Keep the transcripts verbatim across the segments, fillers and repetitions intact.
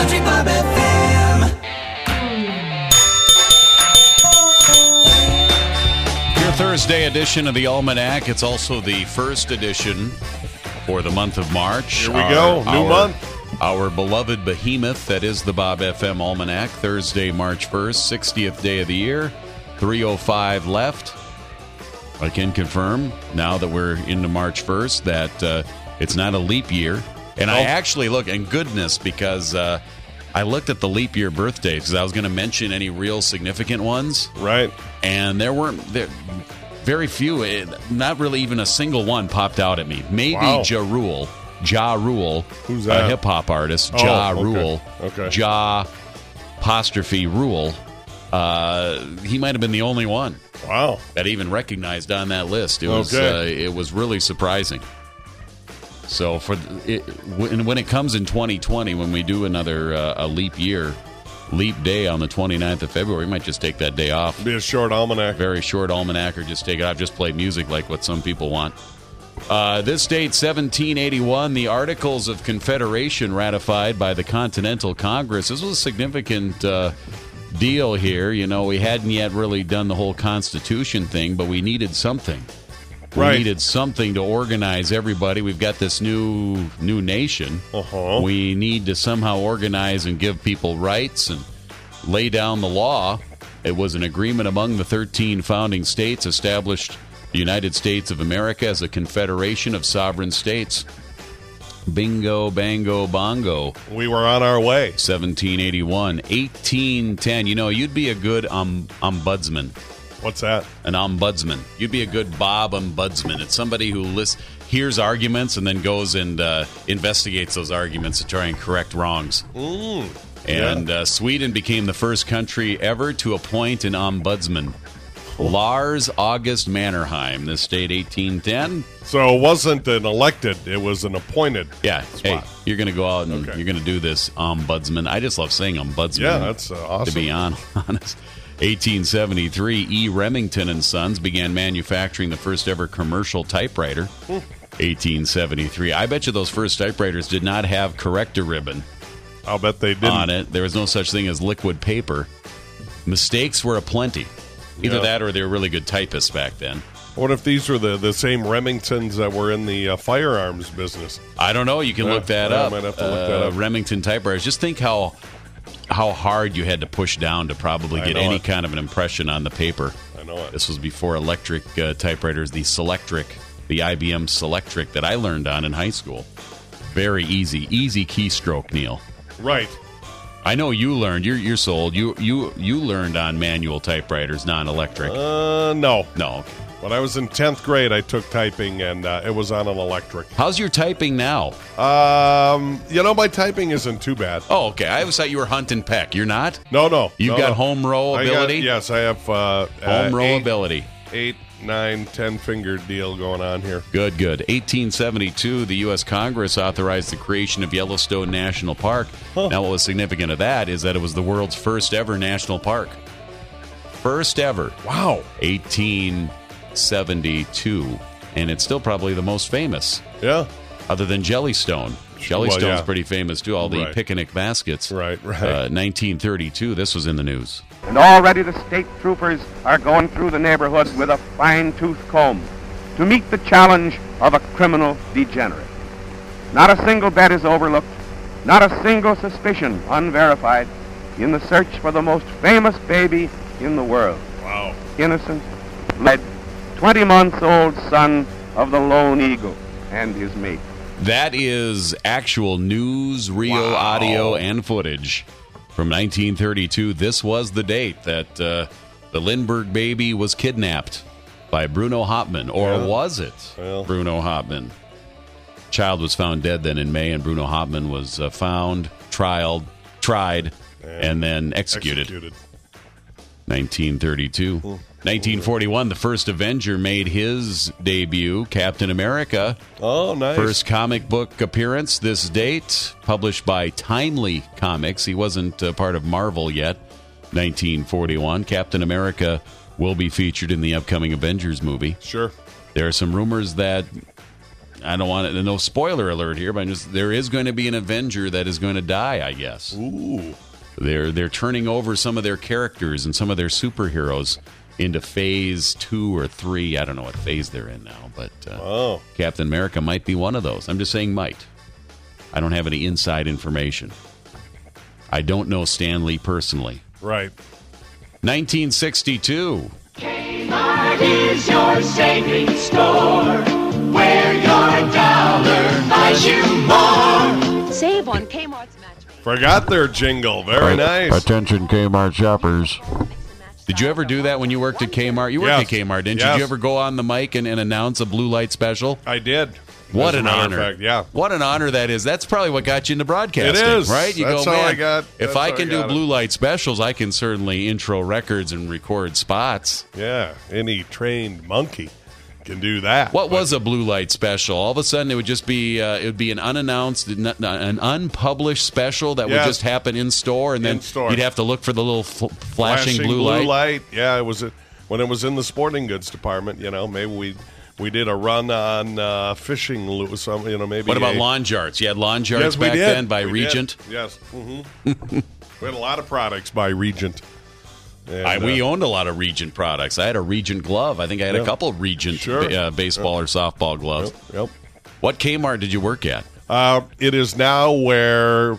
Country Bob F M. Your Thursday edition of the Almanac. It's also the first edition for the month of March. Here we our, go, new our, month. Our beloved behemoth that is the Bob F M Almanac. Thursday, March first, sixtieth day of the year. three oh five left. I can confirm now that we're into March first that uh, it's not a leap year. And I actually look, and goodness, because uh, I looked at the leap year birthdays because I was going to mention any real significant ones. Right. And there weren't there, very few, it, not really even a single one popped out at me. Maybe Wow. Ja Rule. Ja Rule. Who's that? A hip-hop artist. Oh, Ja okay. Rule. Okay. Ja apostrophe Rule. Uh, he might have been the only one Wow. that even recognized on that list. It was Okay. uh, it was really surprising. So for it, when, when it comes in twenty twenty, when we do another uh, a leap year, leap day on the twenty-ninth of February, we might just take that day off. Be a short almanac. Very short almanac, or just take it off, just play music like what some people want. Uh, this date, seventeen eighty-one, the Articles of Confederation ratified by the Continental Congress. This was a significant uh, deal here. You know, we hadn't yet really done the whole Constitution thing, but we needed something. We Right. needed something to organize everybody. We've got this new new nation. Uh-huh. We need to somehow organize and give people rights and lay down the law. It was an agreement among the thirteen founding states, established the United States of America as a confederation of sovereign states. Bingo, bango, bongo. We were on our way. seventeen eighty-one. eighteen ten. You know, you'd be a good um, ombudsman. What's that? An ombudsman. You'd be a good Bob ombudsman. It's somebody who lists, hears arguments and then goes and uh, investigates those arguments to try and correct wrongs. Mm, And yeah. uh, Sweden became the first country ever to appoint an ombudsman. Lars August Mannerheim. This date, eighteen ten. So it wasn't an elected, it was an appointed. Yeah. Hey, spot. you're going to go out and Okay. you're going to do this ombudsman. I just love saying ombudsman. Yeah, that's uh, awesome. To be on, honest. eighteen seventy-three, E. Remington and Sons began manufacturing the first ever commercial typewriter. eighteen seventy-three. I bet you those first typewriters did not have corrector ribbon I'll bet they didn't. on it. There was no such thing as liquid paper. Mistakes were aplenty. Either Yeah. that or they were really good typists back then. What if these were the, the same Remingtons that were in the uh, firearms business? I don't know. You can Yeah, look that I up. might have to look Uh, that up. Remington typewriters. Just think how how hard you had to push down to probably I get know any it. kind of an impression on the paper. I know it. This was before electric uh, typewriters, the Selectric, the I B M Selectric that I learned on in high school. Very easy, easy keystroke, Neil. Right. I know you learned. You're you're so old. You you you learned on manual typewriters, non-electric. Uh, no. no. Okay. When I was in tenth grade, I took typing, and uh, it was on an electric. How's your typing now? Um, you know, my typing isn't too bad. Oh, okay. I always thought you were Hunt and Peck. You're not. No, no. You've no, got no. home row I got- ability. yes, I have uh, Home uh, row eight, ability. eight, nine, ten finger deal going on here. Good, good. eighteen seventy-two, the U S Congress authorized the creation of Yellowstone National Park. Huh. Now, what was significant of that is that it was the world's first ever national park. First ever. Wow. eighteen seventy-two. And it's still probably the most famous, Yeah. other than Jellystone. Jellystone's yeah. pretty famous, too. All the Right. picnic baskets. Right, right. Uh, nineteen thirty-two, this was in the news. And already the state troopers are going through the neighborhood with a fine-tooth comb to meet the challenge of a criminal degenerate. Not a single bet is overlooked, not a single suspicion unverified in the search for the most famous baby in the world. Wow. Innocent, led, twenty-month-old son of the lone eagle and his mate. That is actual news, real Wow. audio, and footage from nineteen thirty-two. This was the date that uh, the Lindbergh baby was kidnapped by Bruno Hauptmann. Or Yeah. was it Well. Bruno Hauptmann? Child was found dead then in May, and Bruno Hauptmann was uh, found, trialed, tried, and then executed. Executed. nineteen thirty-two. nineteen forty-one, the first Avenger made his debut, Captain America. Oh, nice. First comic book appearance this date, published by Timely Comics. He wasn't uh, part of Marvel yet. nineteen forty-one. Captain America will be featured in the upcoming Avengers movie. Sure. There are some rumors that I don't want it. No spoiler alert here, but I'm just there is going to be an Avenger that is going to die. I guess. Ooh. They're they're turning over some of their characters and some of their superheroes into phase two or three. I don't know what phase they're in now, but uh, Oh. Captain America might be one of those. I'm just saying might. I don't have any inside information. I don't know Stan Lee personally. Right. nineteen sixty-two. Kmart is your savings store, where your dollar buys you more. Save on Kmart's mattress. Forgot their jingle. Very nice. Attention Kmart shoppers. Did you ever do that when you worked at Kmart? You worked Yes. at Kmart, didn't you? Yes. Did you ever go on the mic and, and announce a blue light special? I did. What As a an matter of honor. fact, yeah. What an honor that is. That's probably what got you into broadcasting. It is. Right? You That's go, how man, I got- if that's I how can I do got it." blue light specials, I can certainly intro records and record spots. Yeah. Any trained monkey can do that. What But was a blue light special? All of a sudden, it would just be uh, it would be an unannounced, n- an unpublished special that would Yes. just happen in store, and then In store. you'd have to look for the little fl- flashing, blue, light. Yeah, it was a, when it was in the sporting goods department. You know, maybe we we did a run on uh, fishing. lo- Some, you know, maybe. What about a, lawn jarts? You had lawn jarts Yes, we back did. then by We did. Regent. Yes. hmm we had a lot of products by Regent. And, I, we uh, owned a lot of Regent products. I had a Regent glove. I think I had Yeah. a couple of Regent Sure. ba- uh, baseball or softball gloves. Yep. yep. What Kmart did you work at? Uh, it is now where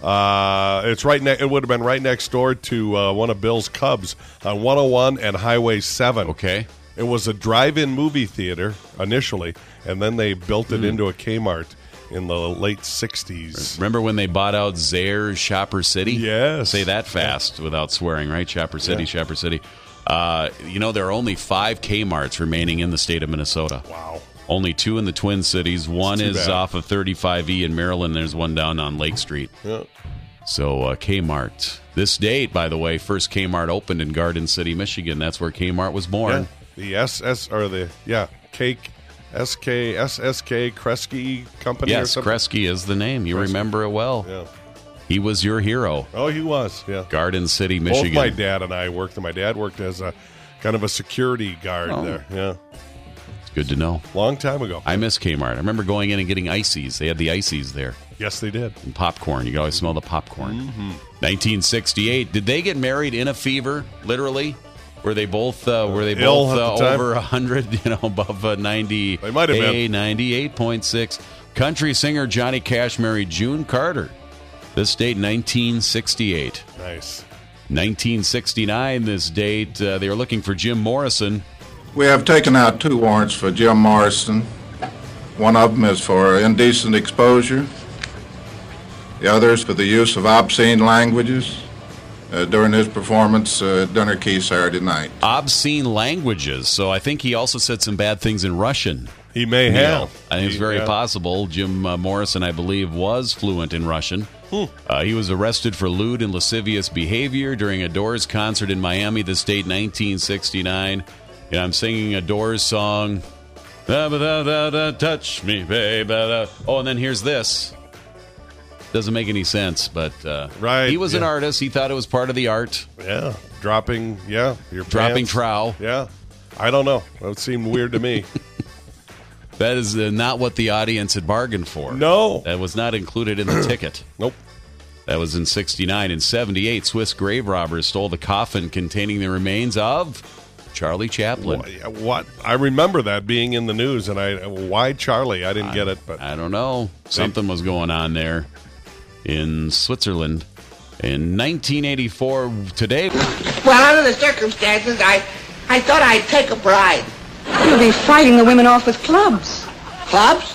uh, it's right. Ne- it would have been right next door to uh, one of Bill's Cubs on one oh one and Highway seven. Okay. It was a drive-in movie theater initially, and then they built Hmm. it into a Kmart in the late sixties. Remember when they bought out Zayre's Shopper City? Yes. Say that fast without swearing, right? Shopper City, Yeah. Shopper City. Uh, you know, there are only five Kmarts remaining in the state of Minnesota. Wow. Only two in the Twin Cities. One too is bad. off of thirty-five E in Maryland. There's one down on Lake Street. Yeah. So uh, Kmart. This date, by the way, first Kmart opened in Garden City, Michigan. That's where Kmart was born. Yeah. The S S or the yeah Cake S K S S K Kresge Company or Yes, something. Kresge is the name. You Kresge. remember it well. Yeah. He was your hero. Oh, he was. Yeah. Garden City, Both Michigan. my dad and I worked. My dad worked as a kind of a security guard Oh. there. Yeah. It's good to know. Long time ago. I miss Kmart. I remember going in and getting ices. They had the ices there. Yes, they did. And popcorn. You could always smell the popcorn. Mm-hmm. nineteen sixty-eight. Did they get married in a fever, literally? Were they both uh, were they Ill both at the uh, time? over one hundred, you know, above uh, ninety? They might have been. ninety-eight point six. Country singer Johnny Cash married June Carter. This date, nineteen sixty-eight. Nice. nineteen sixty-nine, this date, uh, they were looking for Jim Morrison. We have taken out two warrants for Jim Morrison. One of them is for indecent exposure. The other is for the use of obscene languages uh, during his performance uh, at Dinner Key Saturday night. Obscene languages. So I think he also said some bad things in Russian. He may Neil. have. I think it's He- very yeah. possible. Jim uh, Morrison, I believe, was fluent in Russian. Uh, he was arrested for lewd and lascivious behavior during a Doors concert in Miami. This date, nineteen sixty-nine. And I'm singing a Doors song. Da, ba, da, da, da, touch me, babe. da, da. Oh, and then here's this. Doesn't make any sense, but uh, Right, he was an yeah. artist. He thought it was part of the art. Yeah. Dropping. Yeah. Your Dropping pants. trowel. Yeah. I don't know. That seemed weird to me. That is uh, not what the audience had bargained for. No. That was not included in the ticket. Nope. That was in sixty-nine. In seventy-eight, Swiss grave robbers stole the coffin containing the remains of Charlie Chaplin. What, what? I remember that being in the news, and I why Charlie? I didn't get it, but I don't know. Something was going on there in Switzerland. In nineteen eighty-four, today, Well, under the circumstances, I, I thought I'd take a bride. You'll be fighting the women off with clubs. Clubs?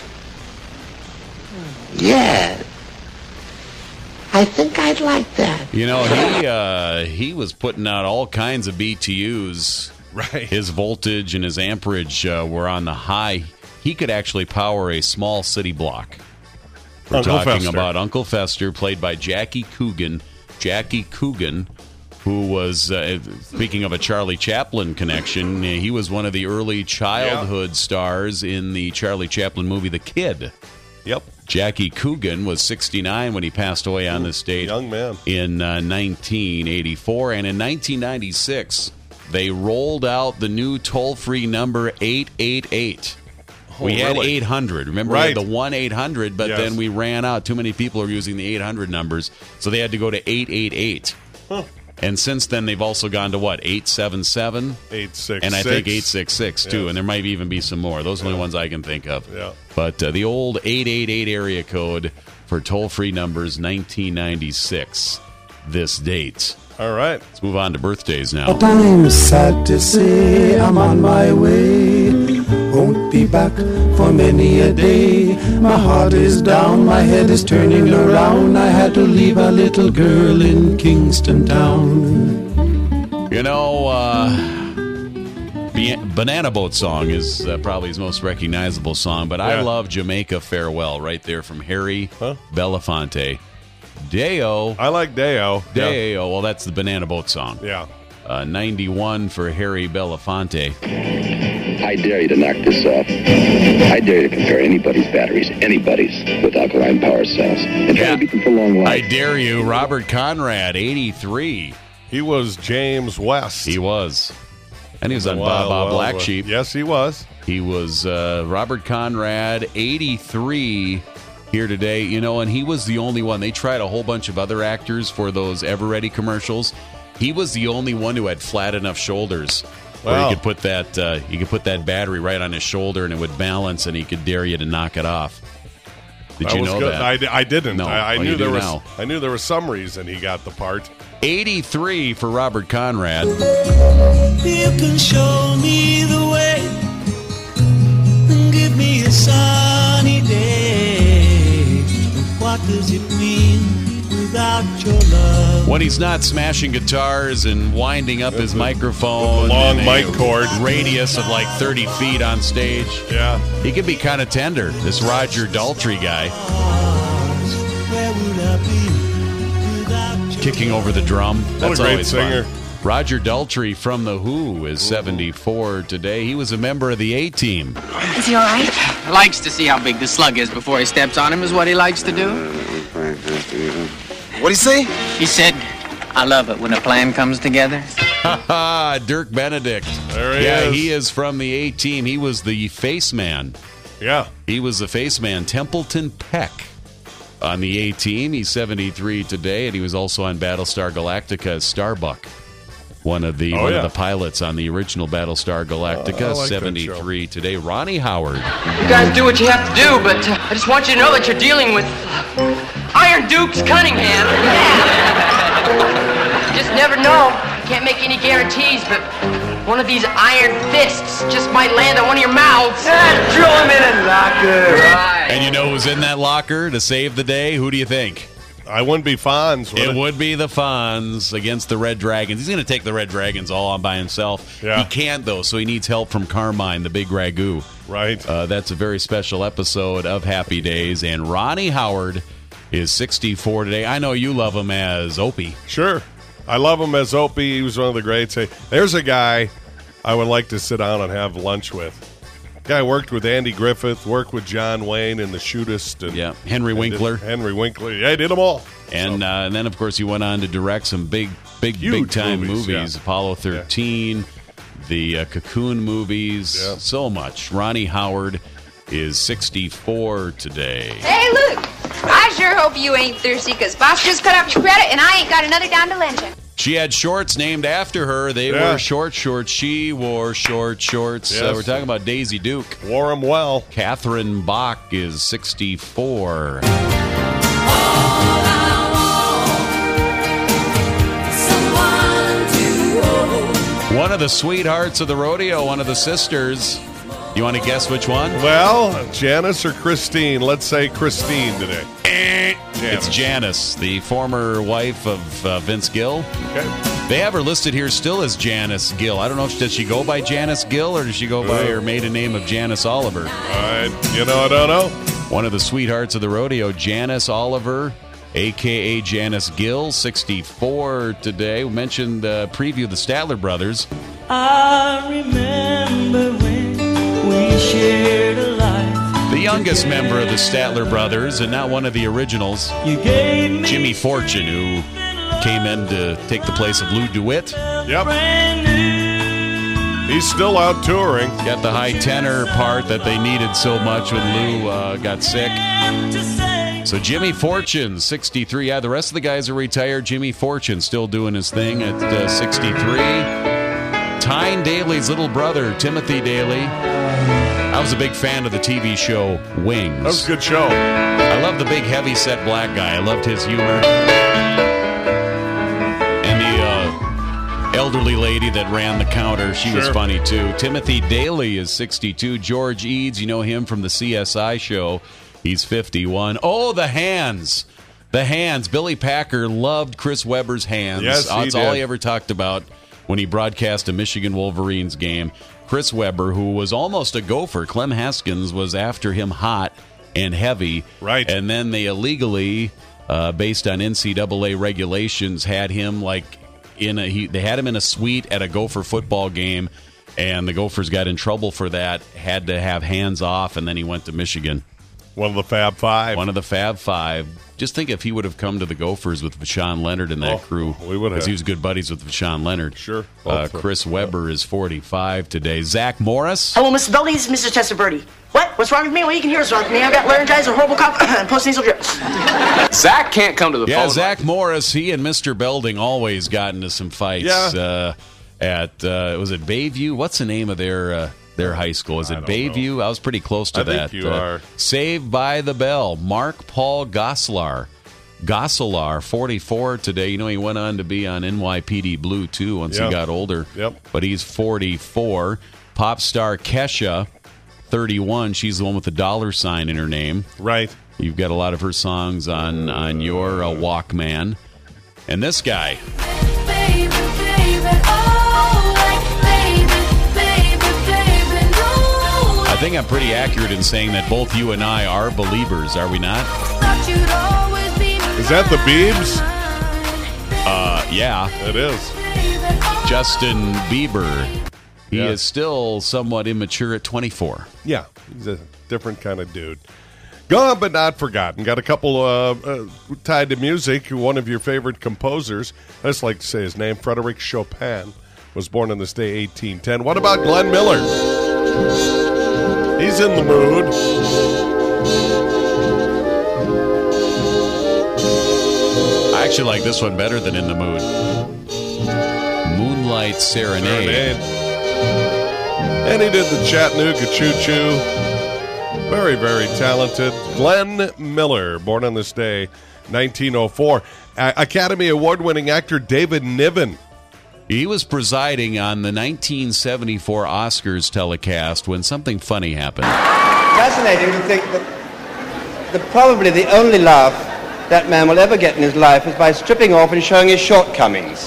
Yeah. I think I'd like that. you know, he uh, he was putting out all kinds of B T Us. right. His voltage and his amperage uh, were on the high. He could actually power a small city block. We're Uncle talking Fester. about Uncle Fester, played by Jackie Coogan. Jackie Coogan, who was, uh, speaking of a Charlie Chaplin connection, uh, he was one of the early childhood stars in the Charlie Chaplin movie The Kid. Yep. Jackie Coogan was sixty-nine when he passed away on this date Young man. in uh, nineteen eighty-four. And in nineteen ninety-six, they rolled out the new toll-free number eight eight eight. we had really? eight hundred. Remember, Right. we had the one eight hundred, but Yes. then we ran out. Too many people are using the eight hundred numbers, so they had to go to eight eight eight. Huh. And since then, they've also gone to what, eight seven seven? eight six six. And I think eight six six, too. Yes. And there might even be some more. Those are the only ones I can think of. Yeah. But uh, the old eight eight eight area code for toll-free numbers, nineteen ninety-six, this date. All right. Let's move on to birthdays now. But I'm sad to say I'm on my way. Won't be back for many a day. My heart is down, my head is turning around. I had to leave a little girl in Kingston Town. You know, uh, Ban- Banana Boat Song is uh, probably his most recognizable song, but I Yeah. love Jamaica Farewell right there from Harry Huh? Belafonte. Deo. I like Deo. Yeah. Deo. Well, that's the Banana Boat Song. Yeah. Uh, ninety-one for Harry Belafonte. I dare you to knock this off. I dare you to compare anybody's batteries, anybody's, with alkaline power cells. And try Yeah. to beat them for long I life. dare you. Robert Conrad, eighty-three. He was James West. He was. And he was on Wild, Bob Bob Wild Black West. Sheep. Yes, he was. He was uh, Robert Conrad, eighty-three here today. You know, and he was the only one. They tried a whole bunch of other actors for those Ever Ready commercials. He was the only one who had flat enough shoulders where Wow. he could put that uh, he could put that battery right on his shoulder and it would balance and he could dare you to knock it off. Did That you was know good. that? I, di- I didn't. No. I, I Oh, knew you there do was. now. I knew there was some reason he got the part. eighty-three for Robert Conrad. You can show me the way and give me a sunny day. What does it mean without your love? When he's not smashing guitars and winding up his microphone, long in a mic cord. radius of like thirty feet on stage, Yeah. he can be kind of tender. This Roger Daltrey guy Where would I be without you? kicking over the drum. That's a great always fun. singer. Roger Daltrey from The Who is seventy-four today. He was a member of the A-Team. Is he all right? Likes to see how big the slug is before he steps on him is what he likes to do. What'd he say? He said, I love it when a plan comes together. Ha Dirk Benedict. There he yeah, is. he is from the A-Team. He was the face man. Yeah. He was the face man, Templeton Peck, on the A-Team. He's seventy-three today, and he was also on Battlestar Galactica as Starbuck, one of the Oh, one yeah. of the pilots on the original Battlestar Galactica. Oh, I like that seventy-three today. Ronnie Howard. You guys do what you have to do, but uh, I just want you to know that you're dealing with uh, Iron Dukes Cunningham. Just never know. Can't make any guarantees, but one of these iron fists just might land on one of your mouths. Throw him in a locker. Right. And you know who's in that locker to save the day? Who do you think? I wouldn't be Fonz. Would It it? would be the Fonz against the Red Dragons. He's going to take the Red Dragons all on by himself. Yeah. He can't, though, so he needs help from Carmine, the big ragu. Right. Uh, that's a very special episode of Happy Days. And Ronnie Howard is sixty-four today. I know you love him as Opie. Sure. I love him as Opie. He was one of the greats. Hey, there's a guy I would like to sit down and have lunch with. Guy worked with Andy Griffith, worked with John Wayne in The Shootist. And, Yeah, Henry and did- Winkler. Henry Winkler. Yeah, he did them all. And, So, uh, and then, of course, he went on to direct some big, big, Huge big-time movies, movies. yeah. Apollo thirteen, the uh, Cocoon movies, Yeah. so much. Ronnie Howard is sixty-four today. Hey, Luke, I sure hope you ain't thirsty, because Boss just cut off your credit, and I ain't got another dime to lend you. She had shorts named after her. They Yeah. wore short shorts. She wore short shorts. Uh, Yes. we're talking about Daisy Duke. wore him well. Catherine Bach is sixty-four. One of the sweethearts of the rodeo, one of the sisters. You want to guess which one? Well, Janice or Christine? Let's say Christine today. It's Janice, the former wife of uh, Vince Gill. Okay. They have her listed here still as Janice Gill. I don't know if does she go by Janice Gill or does she go by Uh. her maiden name of Janice Oliver. All right. You know, I don't know. One of the sweethearts of the rodeo, Janice Oliver, a k a. Janice Gill, sixty-four today. We mentioned the preview of the Statler Brothers. I remember when we shared a life. The youngest member of the Statler Brothers and not one of the originals, You gave me Jimmy Fortune, who came in to take the place of Lou DeWitt. Yep. brand new. He's still out touring. Got the high tenor part that they needed so much when Lou uh, got sick. So Jimmy Fortune, sixty-three. Yeah, the rest of the guys are retired. Jimmy Fortune still doing his thing at uh, sixty-three. Tyne Daly's little brother, Timothy Daly. I was a big fan of the T V show Wings. That was a good show. I love the big, heavy-set black guy. I loved his humor. And the uh, elderly lady that ran the counter, she Sure. was funny, too. Timothy Daly is sixty-two. George Eads, you know him from the C S I show. He's fifty-one. Oh, the hands. The hands. Billy Packer loved Chris Webber's hands. Yes, he That's all did. he ever talked about when he broadcast a Michigan Wolverines game. Chris Webber, who was almost a Gopher. Clem Haskins was after him hot and heavy. Right. And then they illegally, uh, based on N C double A regulations, had him like in a he, they had him in a suite at a Gopher football game, and the Gophers got in trouble for that, had to have hands off, and then he went to Michigan. One of the Fab Five. One of the Fab Five. Just think if he would have come to the Gophers with Vashawn Leonard and that Oh, crew. we would have. Because he was good buddies with Vashawn Leonard. Sure. Uh, Both of Chris them. Webber is forty-five today. Zach Morris. Hello, Mister Belding. This is Mister Testaverde. What? What's wrong with me? Well, you can hear what's wrong with me. I've got laryngitis, a horrible cough, and post-nasal drip. Zach can't come to the Yeah, phone. Zach Morris, he and Mister Belding always got into some fights. Yeah. Uh, at, uh, was it Bayview? What's the name of their uh, their high school? Is it Bayview? I was pretty close to I that. think you Uh, are. Saved by the Bell. Mark Paul Goslar. Goslar, forty-four today. You know, he went on to be on N Y P D Blue, too, once Yep. he got older. Yep. But he's forty-four. Pop star Kesha, thirty-one. She's the one with the dollar sign in her name. Right. You've got a lot of her songs on, on your uh, Walkman. And this guy. I think I'm pretty accurate in saying that both you and I are believers, are we not? Is that the Biebs? Uh, yeah. It is. Justin Bieber. He Yeah. is still somewhat immature at twenty-four. Yeah, he's a different kind of dude. Gone but not forgotten. Got a couple uh, uh, tied to music. One of your favorite composers, I just like to say his name, Frederic Chopin, was born on this day, eighteen ten. What about Glenn Miller? He's in the mood. I actually like this one better than In the Mood. Moonlight Serenade. Serenade. And he did the Chattanooga Choo Choo. Very, very talented. Glenn Miller, born on this day, nineteen oh four. A- Academy Award-winning actor David Niven. He was presiding on the nineteen seventy-four Oscars telecast when something funny happened. Fascinating to think that the, probably the only laugh that man will ever get in his life is by stripping off and showing his shortcomings.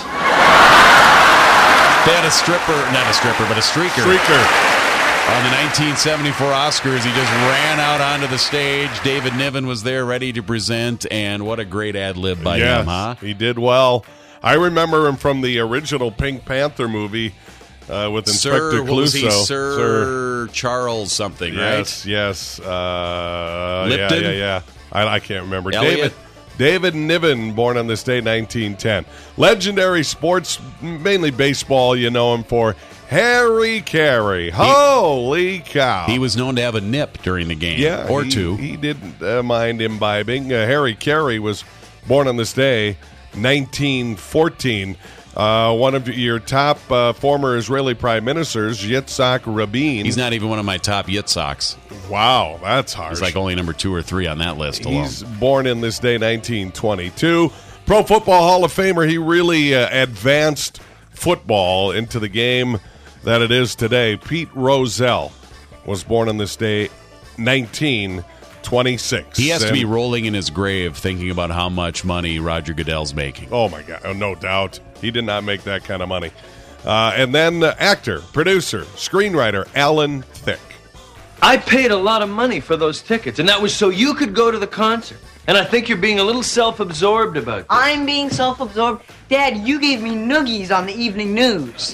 They had a stripper, not a stripper, but a streaker. Streaker. On the nineteen seventy-four Oscars, he just ran out onto the stage. David Niven was there ready to present, and what a great ad-lib by yes, him, huh? he did well. I remember him from the original Pink Panther movie uh, with Inspector Sir, what was he? Clouseau. Sir, Sir. Charles something, Yes, yes. Uh, Lipton? Yeah, yeah, yeah. I, I can't remember. Elliot? David David Niven, born on this day, nineteen ten. Legendary sports, mainly baseball, you know him for. Harry Carey. Holy cow. He was known to have a nip during the game, Yeah, or he, two. He didn't uh, mind imbibing. Uh, Harry Carey was born on this day, nineteen fourteen. Uh, one of your top uh, former Israeli prime ministers, Yitzhak Rabin. He's not even one of my top Yitzhaks. Wow, that's harsh. He's like only number two or three on that list alone. He's born in this day, nineteen twenty-two. Pro Football Hall of Famer. He really uh, advanced football into the game that it is today. Pete Rozelle was born on this day, nineteen twenty-six. He has to And- be rolling in his grave thinking about how much money Roger Goodell's making. Oh, my God. Oh, no doubt. He did not make that kind of money. Uh, and then uh, actor, producer, screenwriter, Alan Thicke. I paid a lot of money for those tickets, and that was so you could go to the concert. And I think you're being a little self-absorbed about this. I'm being self-absorbed? Dad, you gave me noogies on the evening news.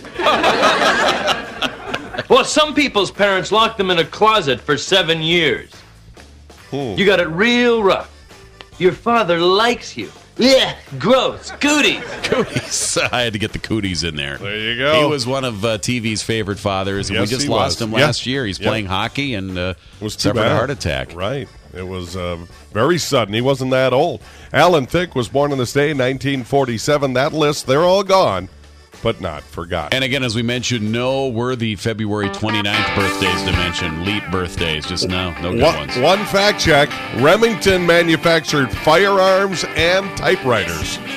Well, some people's parents locked them in a closet for seven years. Hmm. You got it real rough. Your father likes you, Yeah, gross. Cooties. Cooties. I had to get the cooties in there. There you go. He was one of uh, T V's favorite fathers, and Yes, we just he lost was. him Yeah. last year. He's Yeah. playing hockey and uh, was too suffered bad. a heart attack. Right. It was uh, very sudden. He wasn't that old. Alan Thicke was born on this day, nineteen forty-seven. That list, they're all gone, but not forgotten. And again, as we mentioned, no worthy February twenty-ninth birthdays to mention. Leap birthdays. Just no, no good one, ones. one fact check, Remington manufactured firearms and typewriters.